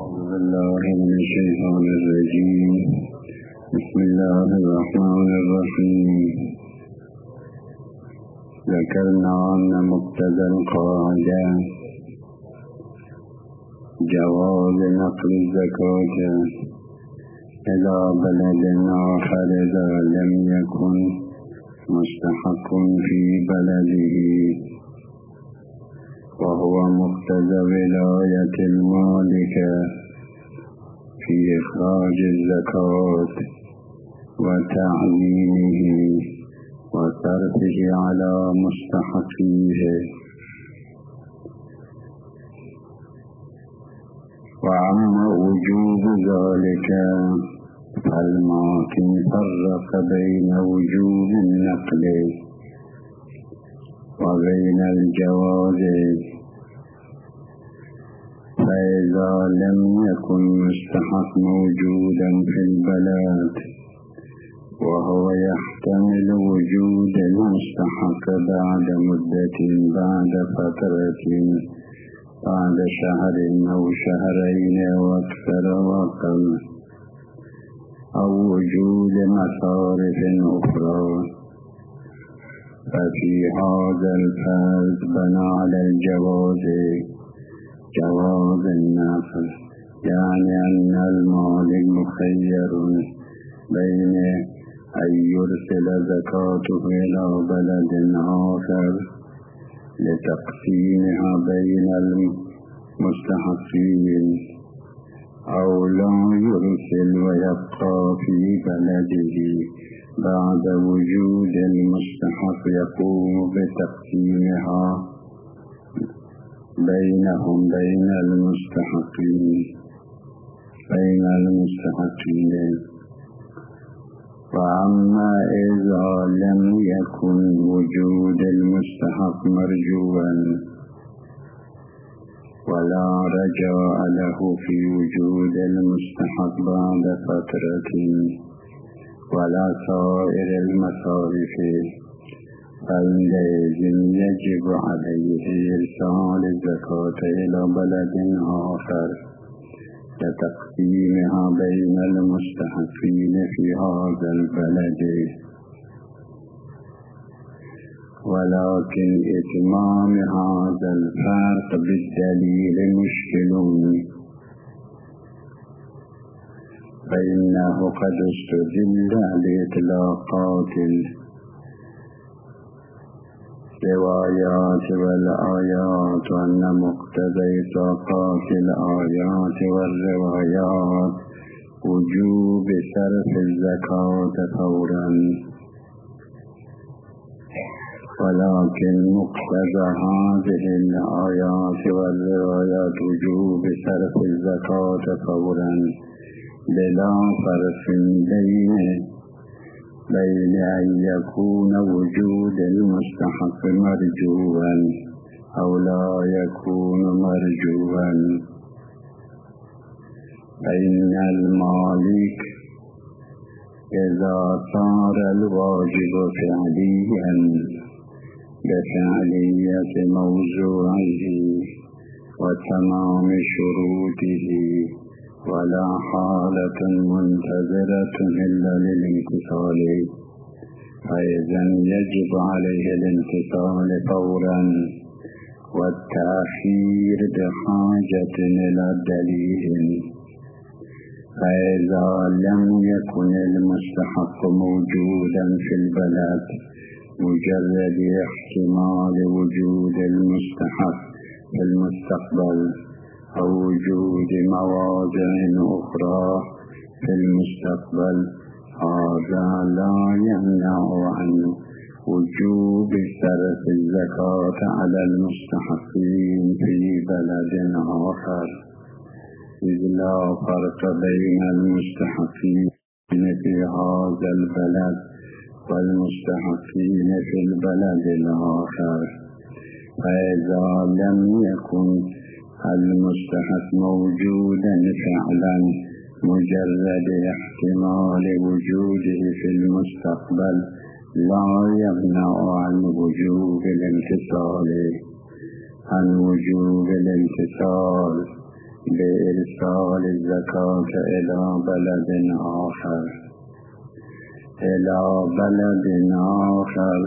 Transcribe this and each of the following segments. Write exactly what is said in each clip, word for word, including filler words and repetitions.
أعوذ بالله من الشيطان الرجيم. بسم الله الرحمن الرحيم. ذكرنا أن مقتضى القاعدة جواز نقل الزكاة إلى بلد آخر إذا لم يكن مستحق في بلده، وهو مقتضى ولاية المالك في إخراج الزكاة وتعيينه وصرفه على مستحقيه. وأما وجوب ذلك فالماكن فرق بين وجوب النقل وبين الجواز، فإذا لم يكن مستحق موجودا في البلد وهو يحتمل وجود المستحق بعد مدة بعد فترة بعد شهر أو شهرين أو أكثر وأقل، أو وجود مصارف أخرى، ففي هذا الفرض بنى على الجواز جواز النقل، يعني أن المالك مخير بين أن يرسل زكاته إلى بلد آخر لتقسيمها بين المستحقين، أو لا يرسل ويبقى في بلده بعد وجود المستحق يقوم بتقسيمها بينهم بين المستحقين بين المستحقين. وأما إذا لم يكن وجود المستحق مرجوا ولا رجاء له في وجود المستحق بعد فترة ولا سائر المصارف، فعندئذ يجب عليه إرسال الزكاة إلى بلد آخر لتقسيمها بين المستحقين في هذا البلد. ولكن إتمام هذا الفرق بالدليل مشكل، فإنه قد استدل لإطلاقات الروايات والآيات أن مقتضى إطلاقات الآيات والروايات وجوب صرف الزكاة فورا، ولكن مقتضى هذه الآيات والروايات وجوب صرف الزكاة فورا بلا فرق بين بين أن يكون وجود المستحق مرجوا أو لا يكون مرجوا، فإن المالك إذا صار الواجب فعليا بفعلية موضوعه وتمام شروطه ولا حالة منتظرة إلا للامتثال، فإذن يجب عليه الامتثال فورا، والتأخير بحاجة إلى دليل. فإذا لم يكن المستحق موجودا في البلد مجرد احتمال وجود المستحق في المستقبل أو وجود مواضع أخرى في المستقبل، هذا لا يمنع عن وجوب صرف الزكاة على المستحقين في بلد آخر، إذ لا فرق بين المستحقين في هذا البلد والمستحقين في البلد الآخر. فإذا لم يكن المستحق موجودا فعلا مجرد احتمال وجوده في المستقبل لا يمنع عن وجوب الامتثال عن وجوب الامتثال بإرسال الزكاة إلى بلد آخر إلى بلد آخر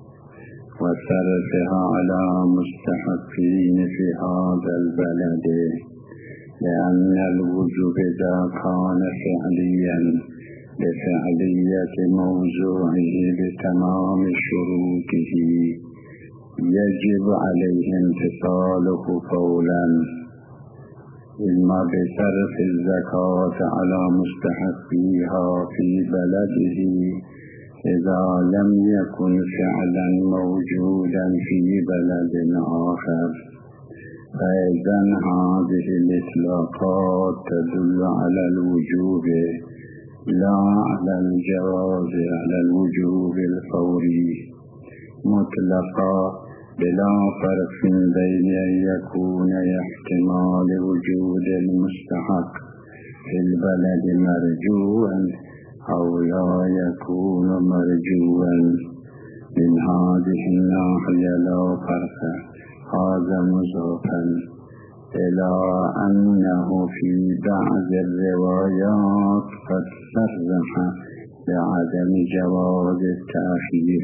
وصرفها على مستحقين في هذا البلد، لأن الوجوب إذا كان فعليا بفعلية موضوعه بتمام شروطه يجب عليه امتثاله فولا، إما بصرف الزكاة على مستحقيها في بلده إذا لم يكن فعلا موجودا في بلد آخر، فإذن هذه الإطلاقات تدل على الوجوب لا على الجواز، على الوجوب الفوري مطلقا بلا فرق بين أن يكون احتمال وجود المستحق في البلد مرجوا أو لا يكون مرجوا. من هذه الناحية لا فرق. هذا مضافا إلى أنه في بعض الروايات قد صرح بعدم جواز التأخير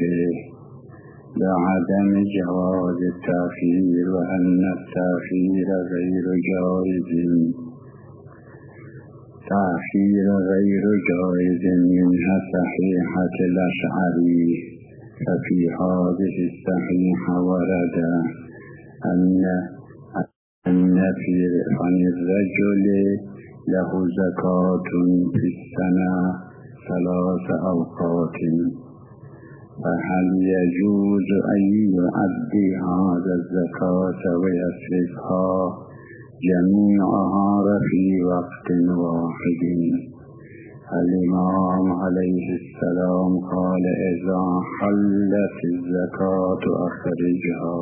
بعدم جواز التأخير وأن التأخير غير جائز تأخير غير جائز منها صحيحة الأشعري. ففي هذه الصحيحة ورد أن أن في عن الرجل له زكاة في السنة ثلاث أوقات، فهل يجوز أن يؤدي هذا الزكاة ويصرفها جميعها في وقت واحد؟ الإمام عليه السلام قال: إذا حلت الزكاة أخرجها.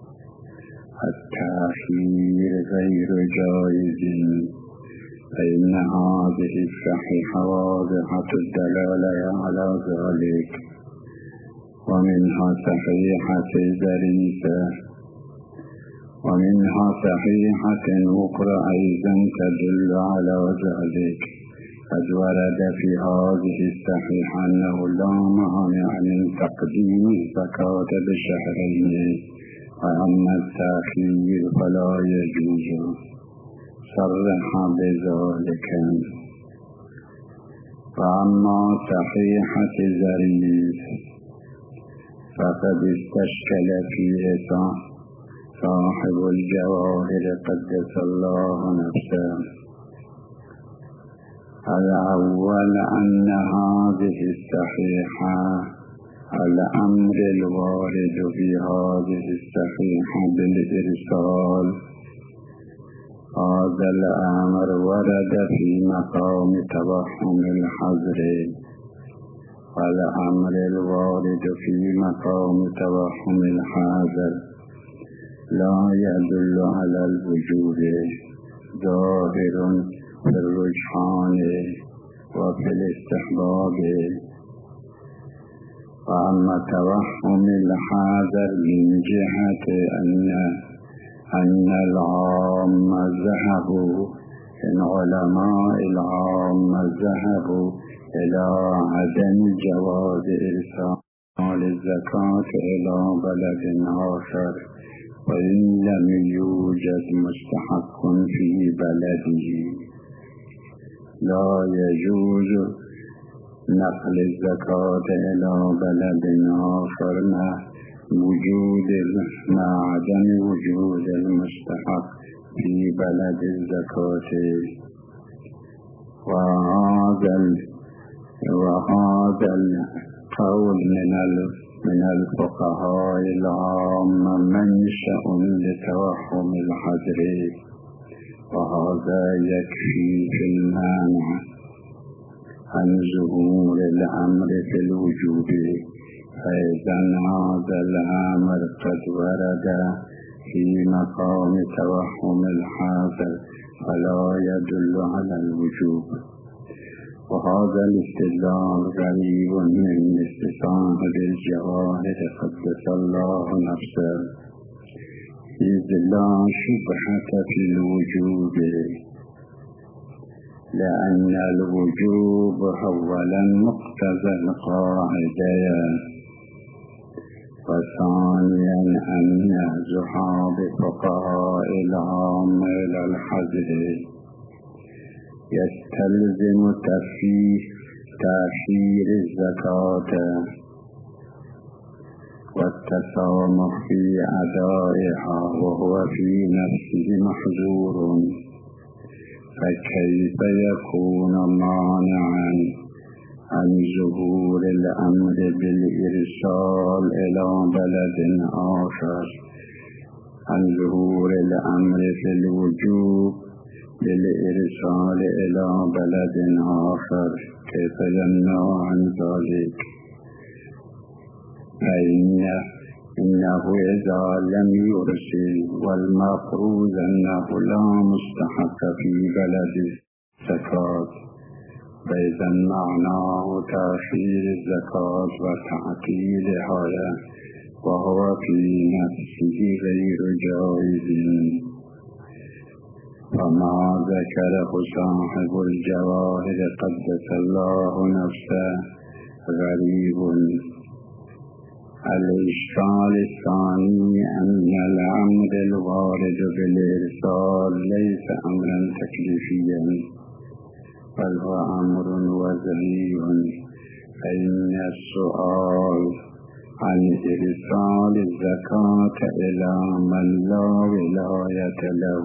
التأخير غير جائز، فإن هذه الصحيحة واضحة الدلالة على ذلك. ومنها صحيحة ذريفة ومنها صحيحة أخرى أيضا تدل على ذلك. قد ورد في هذه الصحيحة أنه لا مانع من تقديم الزكاة بشهرين، وأما التأخير فلا يجوز، صرح بذلك. وأما صحيحة ذريف فقد استشكل فيه صاحب الجواهر قدس الله نفسه. الأول أن هذه الصحيحة الأمر الوارد في هذه الصحيحة بالإرسال، هذا الأمر ورد في مقام توهم الحظر، والأمر الوارد في مقام توهم الحظر لا يدل على الوجوب، ظاهر في الرجحان وفي الاستحباب. وأما توهم الحظر من جهة أن أن العام ذهبوا إن علماء العام ذهبوا إلى عدم جواز إرسال الزكاة إلى بلد آخر وإن لم يوجد مستحق في بلده، لا يجوز نقل الزكاة إلى بلد آخر مع وجود مع عدم وجود المستحق في بلد الزكاة. وهذا وهذا القول من من الفقهاء العام منشأ لتوهم الحظر، وهذا يكفي في المانع عن ظهور الأمر في الوجوب. فإذا هذا الأمر قد ورد في مقام توهم الحظر فلا يدل على الوجوب. وهذا الاستدلال غريب من استثناء الجواهر قدس الله نفسه، إذ لا شبهة في الوجوب، لأن الوجوب أولا مقتضى القاعدة، وثانيا أن يرجع بفقهاء العام إلى الحذر يستلزم تفيه تأخير الزكاة والتسامح في أدائها، وهو في نفسه محظور، فكيف يكون مانعا عن ظهور الأمر بالإرسال إلى بلد آخر، عن ظهور الأمر في الوجوب بالإرسال إلى بلد آخر؟ كيف يمنع عن ذلك؟ فإن إنه إذا لم يرسل والمفروض أنه لا مستحق في بلد الزكاة، فإذا معناه تأخير الزكاة وتعطيلها، وهو في نفسه غير جائز. فما ذكره صاحب الجواهر قدس الله نفسه غريب. الإشكال الثاني أن الأمر الوارد بالإرسال ليس أمرا تكليفيا، بل هو أمر وضعي، فإن السؤال عن إرسال الزكاة إلى من لا ولاية له،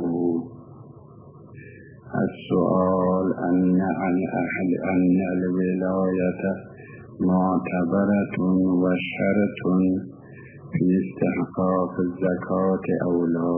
السؤال أن عن أهل أن الولاية معتبرة وشرط في استحقاق الزكاة أو لا.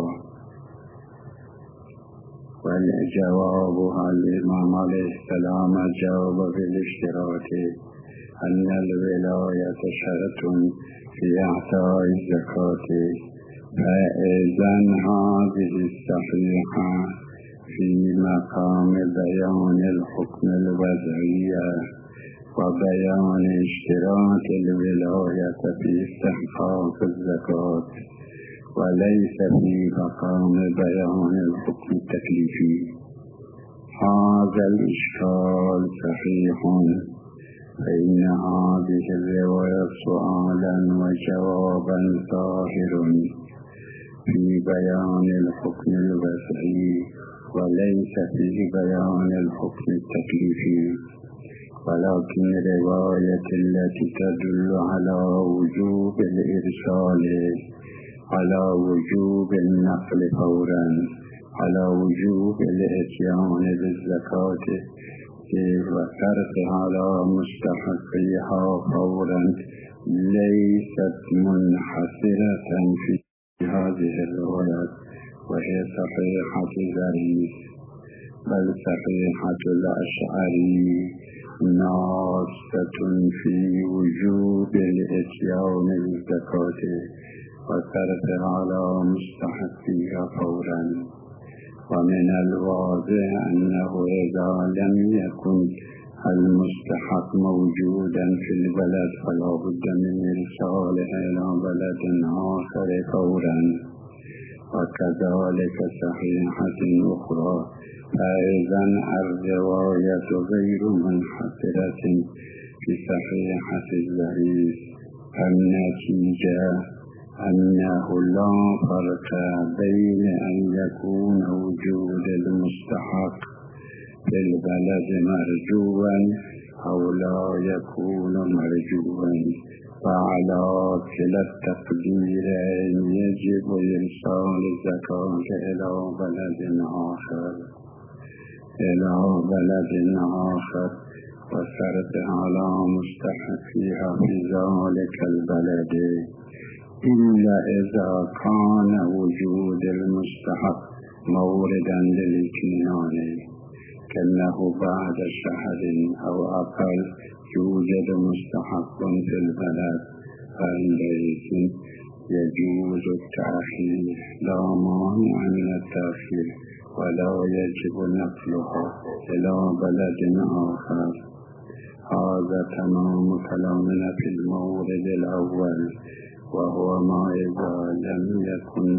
والجواب الإمام عليه السلام جاوب بالاشتراك أن الولاية شرط في إعطاء الزكاة، فإذن هذه الصحيحة في مقام بيان الحكم الوضعي وبيان اشتراك الولاية في استحقاق الزكاة، وليس في مقام بيان الحكم التكليفي. هذا الإشكال صحيح، فإن هذه الرواية سؤالا وجوابا ظاهر في بيان الحكم الوضعي، وليس في بيان الحكم التكليفي. ولكن الرواية التي تدل على وجوب الإرسال، على وجوب النقل فورا، على وجوب الإتيان بالزكاة وصرفها على مستحقيها فورا، ليست منحصرة في هذه الروايات وهي صحيحة الزريس، بل صحيحة الأشعري ناصة في وجوب الإتيان بالزكاة وصرفها على مستحقيها فورا. ومن الواضح أنه إذا لم يكن المستحق موجودا في البلد فلا بد من إرساله إلى بلد آخر فورا. وكذلك صحيحة أخرى، فإذا الرواية غير منحصرة في صحيحة الزريس، النتيجة أنه لا فرق بين أن يكون وجود المستحق في البلد مرجوا أو لا يكون مرجوا، فعلى كلا التقديرين يجب إرسال الزكاة إلى بلد آخر إلى بلد آخر وصرفها على مستحقيها في ذلك البلد، إلا إذا كان وجود المستحق موردا للإطمئنان، كأنه بعد شهر أو أقل يوجد مستحق في البلد، فعندئذ يجوز التأخير، لا مانع من التأخير، ولا يجب نقلها إلى بلد آخر. هذا تمام كلامنا في المورد الأول، وهو ما إذا لم يكن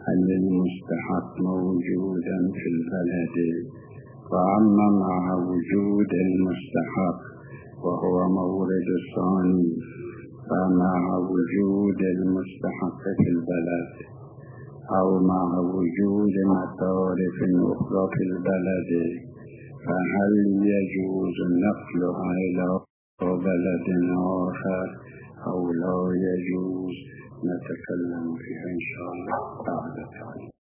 هل المستحق موجودا في البلد، فأما مع وجود المستحق وهو مورد الثاني، فمع وجود المستحق في البلد أو مع وجود مصارف أخرى في البلد، فهل يجوز نقلها إلى بلد آخر أو لا يجوز؟ نتكلم فيها إن شاء الله بعد ذلك.